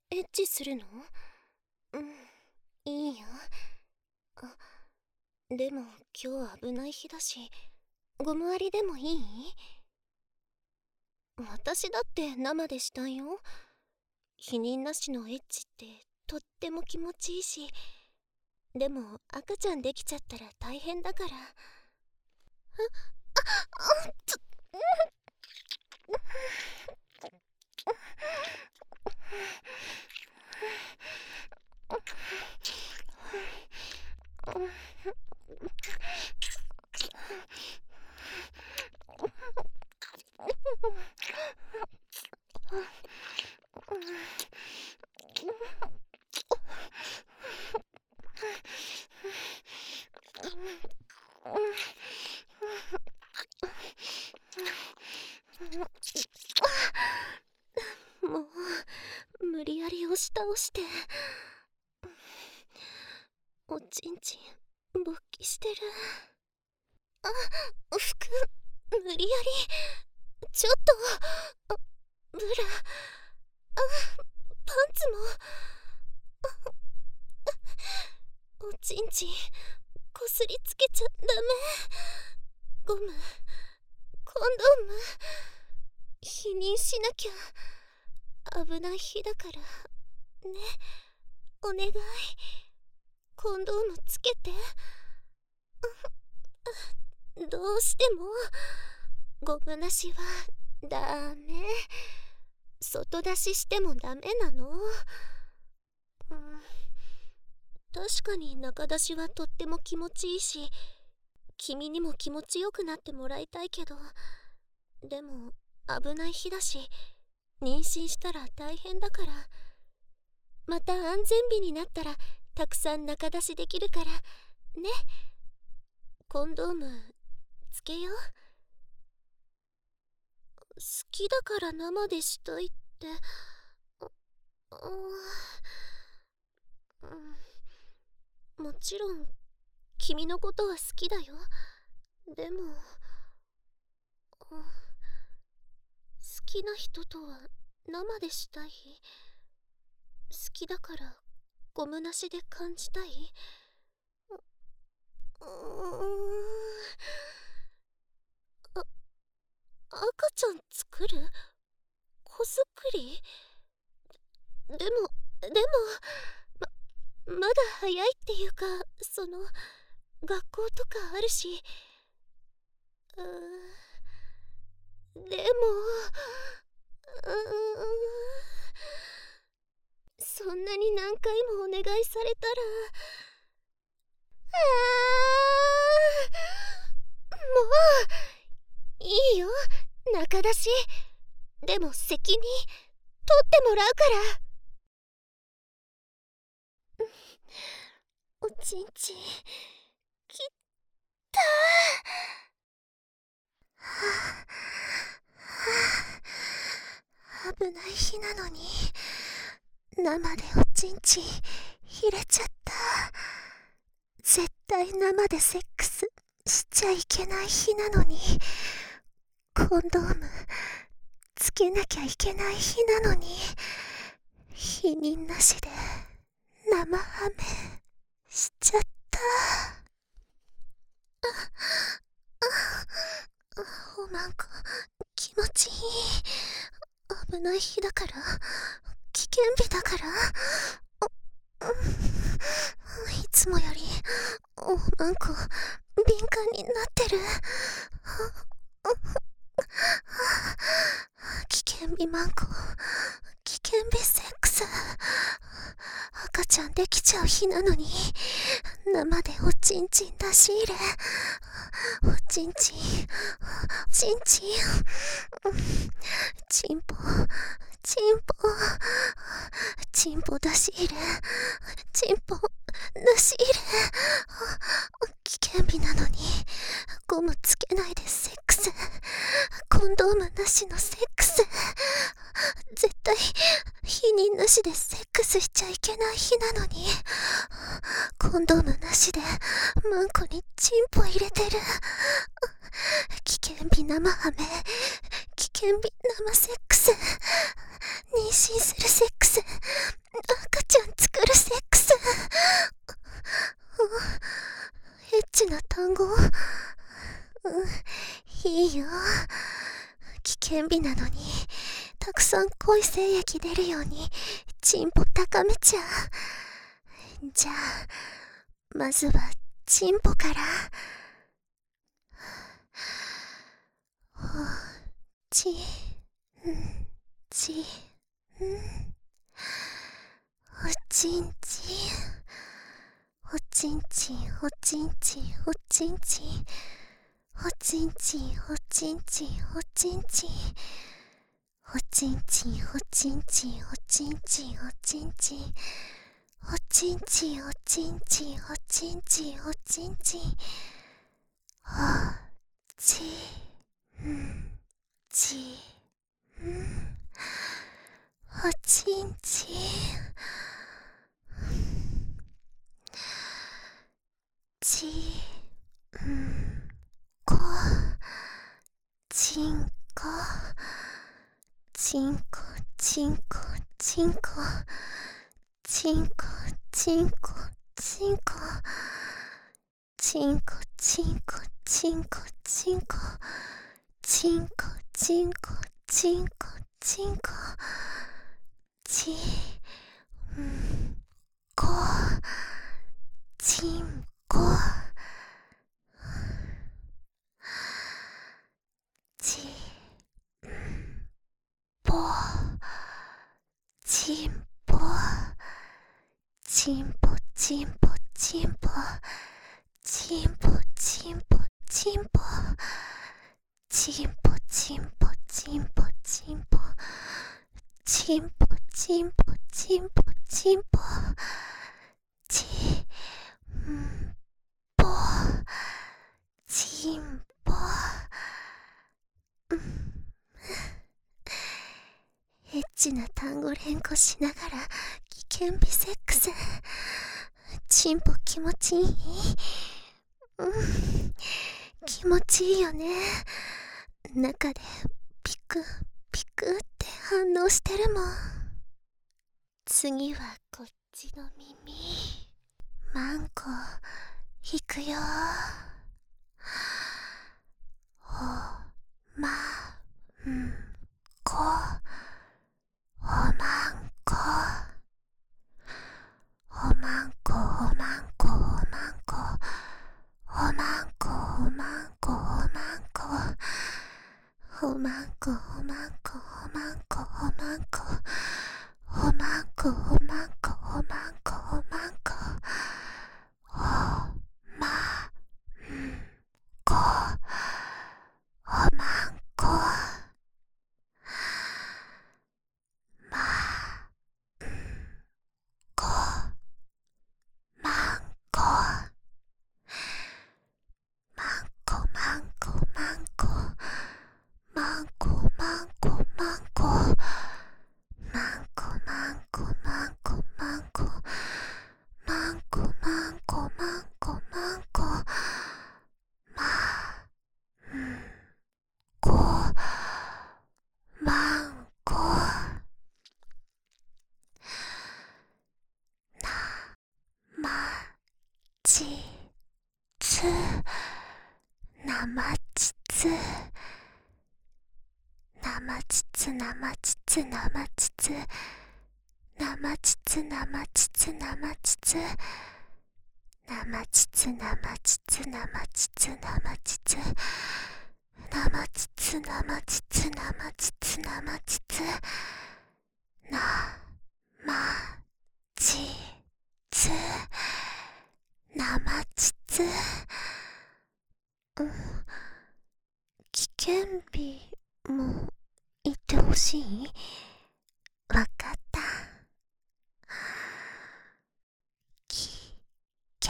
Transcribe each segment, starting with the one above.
エッチするの？いいよ。でも今日危ない日だし、ゴム割りでもいい？私だって生でしたよ。避妊なしのエッチってとっても気持ちいいし、でも赤ちゃんできちゃったら大変だから。もう無理やり押し倒して、おちんちん勃起してる。服無理やり、ちょっとブラ、パンツも、おちんちんこすりつけちゃダメ。ゴム、コンドーム、避妊しなきゃ。危ない日だからね、お願い。コンドームつけて。どうしてもゴムなしはダメ。外出ししてもダメなの？確かに中出しはとっても気持ちいいし、君にも気持ちよくなってもらいたいけど、でも危ない日だし、妊娠したら大変だから。また安全日になったらたくさん中出しできるからね。コンドームつけよう。好きだから生でしたいって。もちろん君のことは好きだよ。でも好きな人とは生でしたい。好きだからゴムなしで感じたい。赤ちゃん作る？子作り？でもまだ早いっていうか、学校とかあるし。でもそんなに何回もお願いされたら、もういいよ、中出し。でも責任取ってもらうから。おちんちん切った。危ない日なのに生でおちんちん入れちゃった。絶対生でセックスしちゃいけない日なのに、コンドームつけなきゃいけない日なのに、避妊なしで生ハメしちゃった。おまんこ気持ちいい。危ない日だから、危険日だから。いつもよりおまんこ敏感になってる。危険日マンコ、危険日セックス。赤ちゃんできちゃう日なのに生でおちんちん出し入れ。おちんちんちんちんちんぽちんぽちんぽ出し入れ、ちんぽ出し入れ。危険日なのにゴムつけないでセックス、コンドームなしのセックス。絶対避妊なしでセックスしちゃいけない日なのに、コンドームなしでマンコにチンポ入れてる。危険日生ハメ、危険日生セックス、妊娠するセックス、 険日なのにたくさん濃い精液出るようにチンポ高めちゃう。じゃあまずはチンポから。ちんちんおちんちんおちんちんおちんちんおちんちんおちんちんおちんちんおちんちんおちんちんおちんちんおちんちんおちんちんおちんちんおちんちんおちんちんおちんちんおちんちんおちんちんちんこちんこちんこちんこちんこちんこちんこちんこちんこちんこちんこちんこちんこちんこちんこちんこちんこちんこちんぽちんぽちんぽちんぽちんぽちんぽちんぽちんぽちんぽちんぽちんぽちんぽちんぽちんぽちんぽちんぽちんぽちんぽエッチな単語連呼しながら危険微セックス。チンポ気持ちいい？気持ちいいよね。中でピクピクって反応してるもん。次はこっちの耳。マンコいくよ。おまんこおまんこおまんこおまんこおまんこおまんこおまんこおまんこおまんこおまんこおまんこおまんこおまんこおまんこおまんこおまんこおまんこおまんこおまんこまこまんこまんこまんこまんこまんこまんこまんこまんこまんこまんこまんこまんこまんこまんこまんこまんこまんこなまちつなまちつなまちつなまちつなまちつなまちつなまちつなまちつなまちつなまちつなまちつなまちつなまちつなまちつなまちつなまちつなまちつなまちつ危険日も言ってほしい？わかった。きけ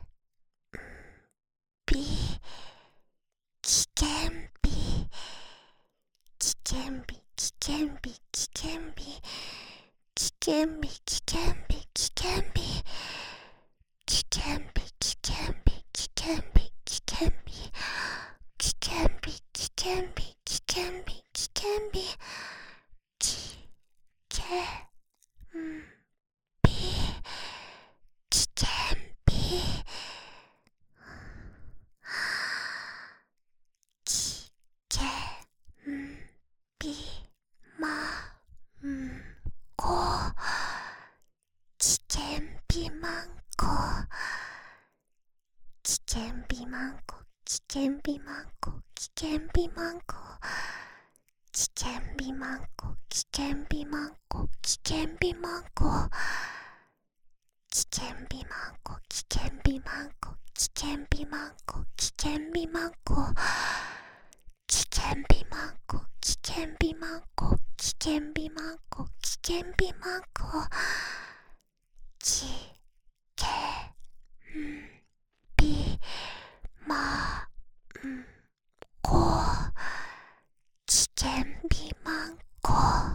び危険日危険日危険日危険日危険日危険日危険日危険日危険日危険日危険日危険日危険日危険日危険日きけんび危険日きけんび危険美マンコ、危険美マンコ、危険美マンコ、危険美マンコ、危険美マンコ、危険美マンコ、危険美マンコ、危険美マンコ、危険美マンコ、危険美マンコ、危険美マンコ、危険美マンコ、危険美マンコ、危険美マンコ、危険美マンコ、危険美マンコ、危険美マンコ。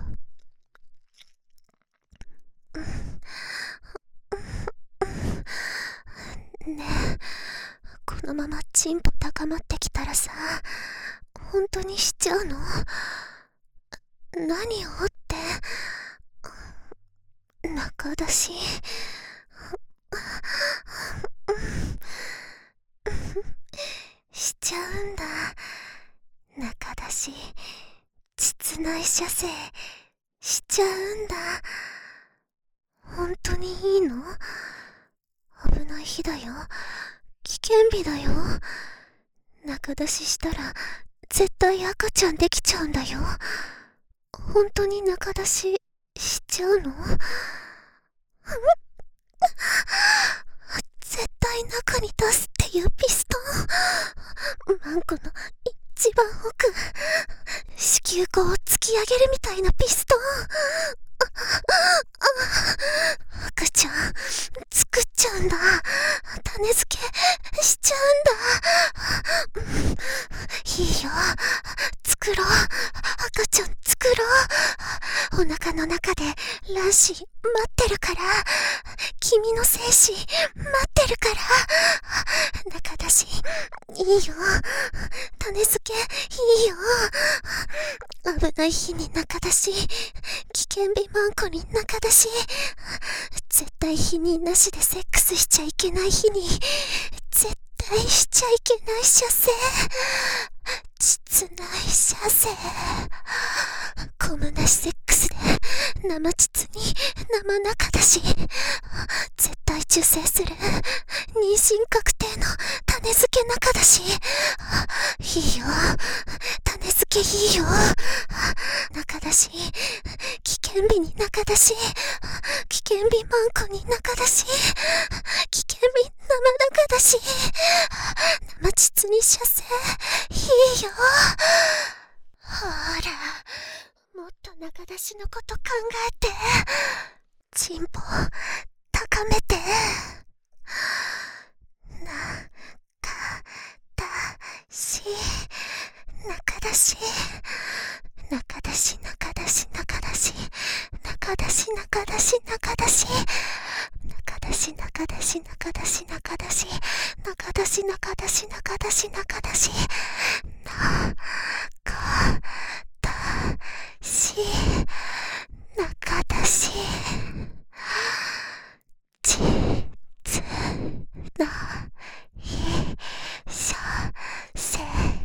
ねえ、このままチンポ高まってきたらさ、本当にしちゃうの？何をって中出ししちゃうんだ。中出し膣内射精しちゃうんだ。本当にいいの？危ない日だよ。危険日だよ。中出ししたら絶対赤ちゃんできちゃうんだよ。本当に中出ししちゃうの？絶対中に出すっていうピストン。マンコの一番奥、子宮口を突き上げるみたいなピストン。赤ちゃん作っちゃうんだ。種付けしちゃうんだ。いいよ、作ろう。赤ちゃん作ろう。お腹の中で卵子待ってるから。君の精子待ってるから。中出しいいよ。種付けいいよ。危ない日に中出し、危険美マンコに中出し、絶対否認なしでセックスしちゃいけない日に絶対しちゃいけない射精、膣内射精、コムなしセックスで生膣に生中出し、絶対受精する妊娠確定の種付け中出し。いいよ、種付けいいよ。中出し、危険日に中出し、危険日マンコに中出し、危険日生中出し、生膣に射精いいよ。ほら、もっと中出しのこと考えて。チンポ高めて。中出し、中出し、中出し、中出し、中出し、中出し、中出し、中出し、中出し、中出し、中出し、中出し、中出し、中出し、中出し、中出し、中出し、膣内射精、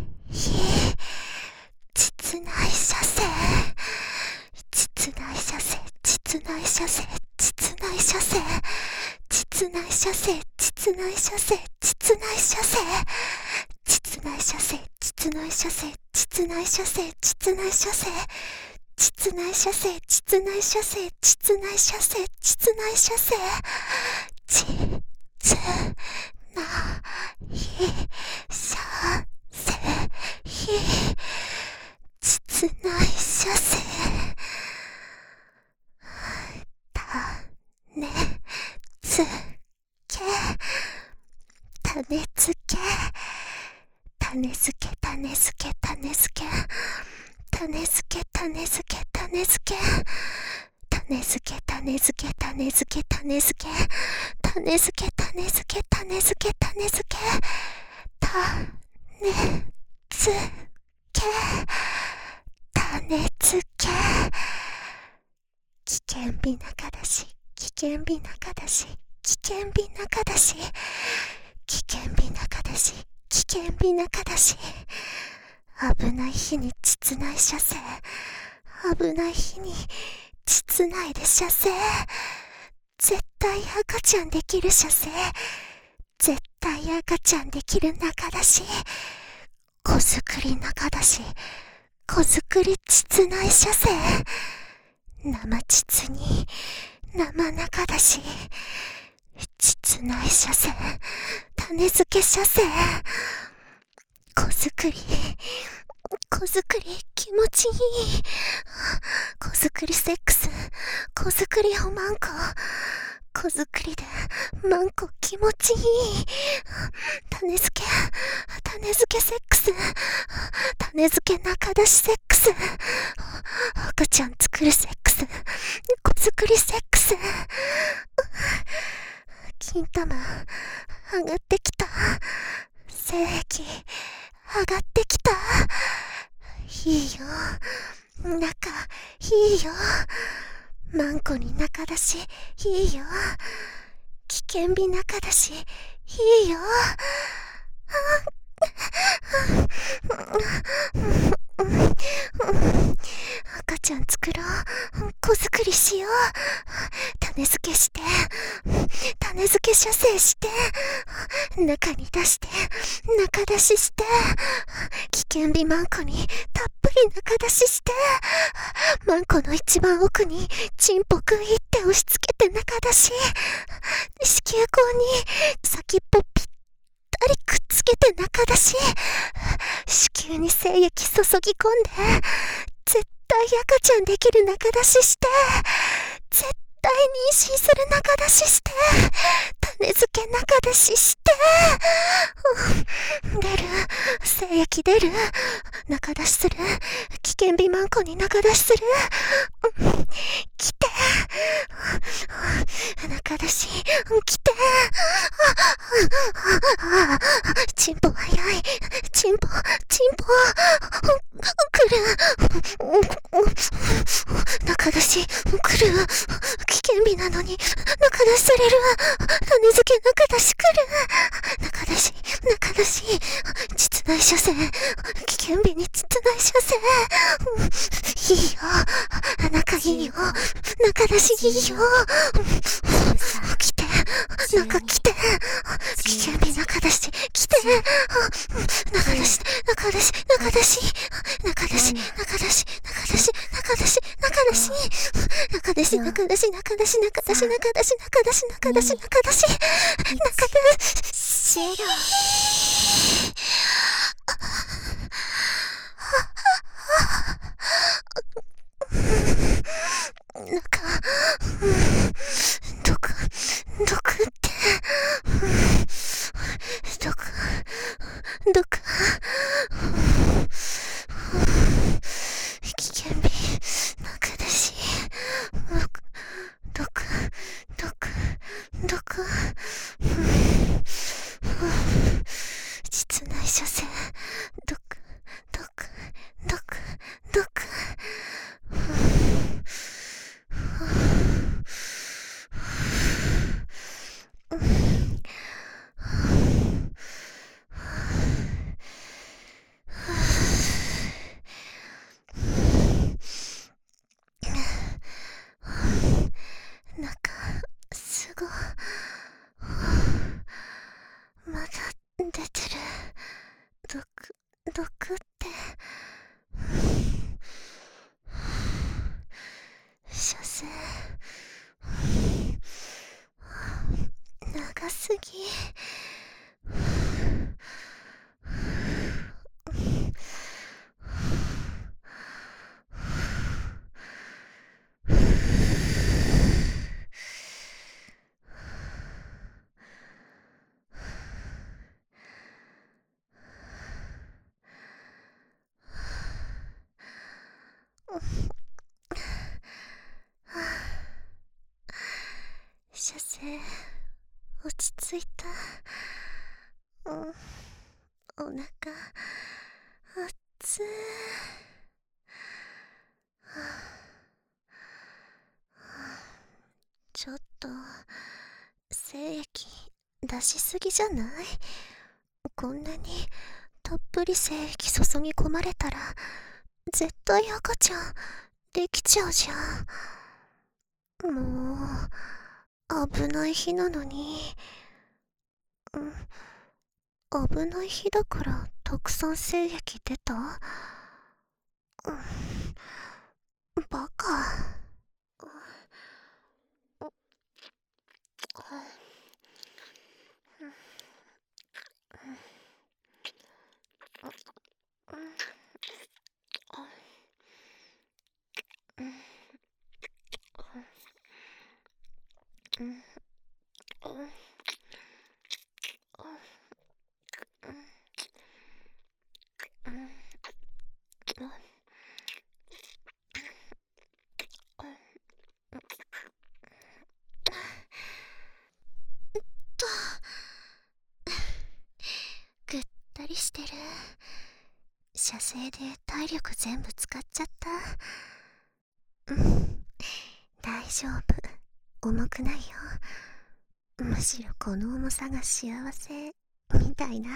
膣内射精、膣内射精、膣内射精、膣内射精、膣内射精、膣内射精、膣内射精、膣内射精、膣内射精、膣内射精、膣内射精、膣内射精、膣内射精、膣内射精、膣内射精、膣内射精、膣内射精、種付け、種付け、種付け、種付け、種付け、種付け、種付け、種付け、種付け、種付け、種付け、種付け、種付け、種付け、種付け、種付け、種付け、危険日中出し、危険日中出し、危険日中出し、危険日中出し、危険日中出し、危ない日に膣内射精、危ない日に膣内で射精。絶対赤ちゃんできる射精。絶対赤ちゃんできる中だし、子作り中だし、子作り膣内射精。生膣に生中だし、膣内射精、種付け射精。子作り気持ちいい。子作りセックス、子作りおまんこ。子作りでマンコ気持ちいい。種付けセックス、種付け中出しセックス、赤ちゃん作るセックス、子作りセックス。金玉上がってきた。精液上がってきた。いいよ中、いいよマンコに中だし、いいよ危険日中だし、いいよ赤ちゃん作ろう。子作りしよう。種付けして、種付け射精して、中に出して、中出しして、危険日マンコにたっぷり中出しして、マンコの一番奥にチンポグイって押し付けて中出し、子宮口に先っぽぴったりくっつけて中出し、子宮に精液注ぎ込んで、絶対赤ちゃんできる中出しして、絶対妊娠する中出しして、種付け中出しして、出る、精液出る、中出しする、危険日マンコに中出しする、来て、中出し、来て、チンポ早い、チンポ、来る、中出し、来る、危険日なのに、中出しされる、種付け中出し来る、中出し、膣内射精、危険日に膣内射精、いいよ、中いいよ、中出しいいよ、来て、中来て、危険日中出し来て、中出し、中出し、中出し、中出し、中出し、中出し、中出し、中出し、中出し、中出し、中出し、中出し、中出し、中出し、中出し、中出し、中出し、中出し、毒って、毒、危険日、中出し、毒、膣内射精、毒、すごい。まだ出てる。毒って。射精。長すぎ。射精落ち着いた。お腹熱い。ちょっと精液出しすぎじゃない？こんなにたっぷり精液注ぎ込まれたら絶対赤ちゃんできちゃうじゃん。 もう危ない日なのに。危ない日だからたくさん精液出た？バカ。ぐったりしてる。射精で体力全部使っちゃった。大丈夫、重くないよ。むしろこの重さが幸せみたいな。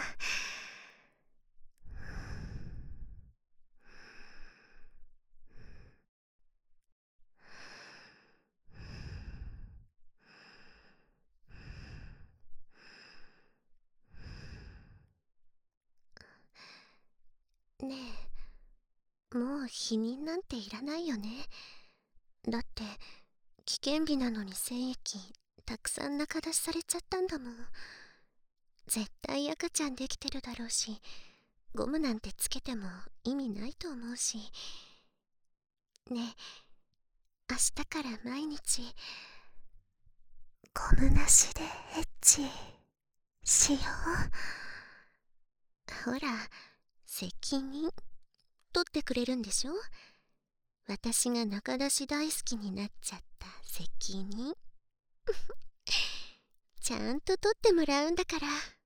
ねえ、もう避妊なんていらないよね。だって危険日なのに精液たくさん中出しされちゃったんだもん。絶対赤ちゃんできてるだろうし、ゴムなんてつけても意味ないと思うし。ねえ、明日から毎日ゴムなしでエッチしよう。ほら、責任取ってくれるんでしょ？私が中出し大好きになっちゃった責任ちゃんと取ってもらうんだから。